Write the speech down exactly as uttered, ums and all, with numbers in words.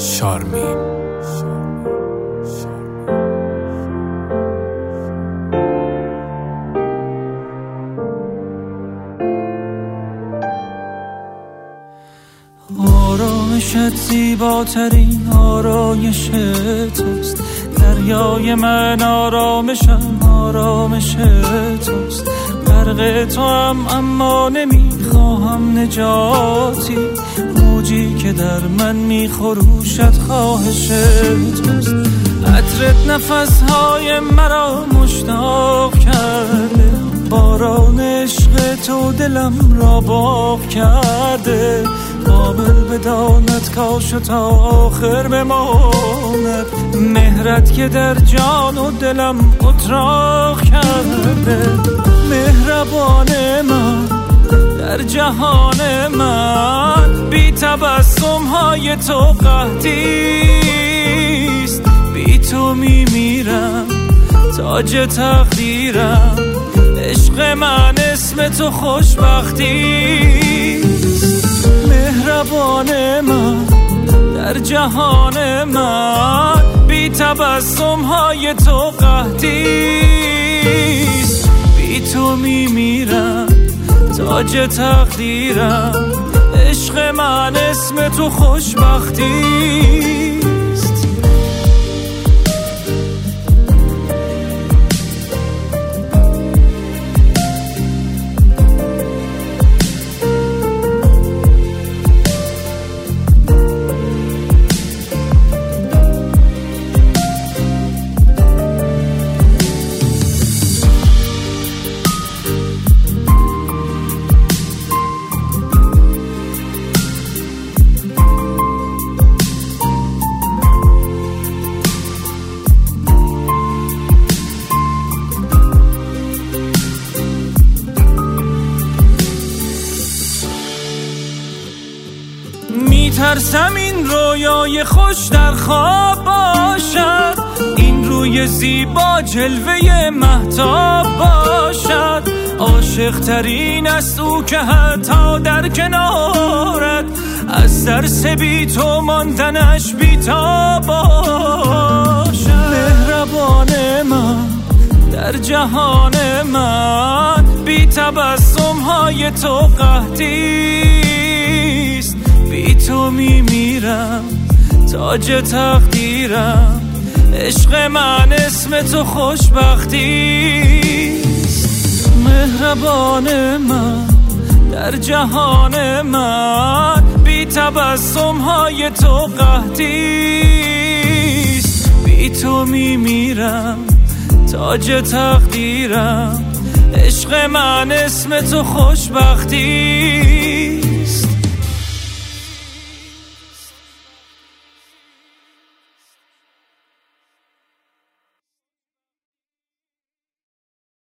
شارمی. آرامشت زیباترین آرایش توست، دریای من آرامشم آرامش توست. غرق تو هم اما نمیخواهم نجاتی، موجی که در من میخروشد خواهش توست. عطرت نفسهای مرا مشتاق کرده، باران عشق تو دلم را باغ کرده. قابل بداند کاش تا آخر بماند، مهرت که در جان و دلم اتراق کرده. مهربان من در جهان من، بی تبسم های تو قحطیست. بی تو میمیرم تاج تقدیرم، عشق من اسم تو خوشبختیست. مهربان من در جهان من، بی تبسم های تو قحطیست. بی تو میمیرم تاج تقدیرم، عشق من اسم تو خوشبختیست. میترسم این رویای خوش در خواب باشد، این روی زیبا جلوه مهتاب باشد. عاشق ترین است او که حتی در کنارت، از ترس بی تو ماندنش بی‌تاب باشد. مهربان من در جهان من، بی تبسم های تو قحطیست. بی تو میمیرم تاج تقدیرم، عشق من اسم تو خوشبختیست. مهربان من در جهان من، بی تبسم های تو قحطیست. بی تو میمیرم تاج تقدیرم، عشق من اسم تو خوشبختیست.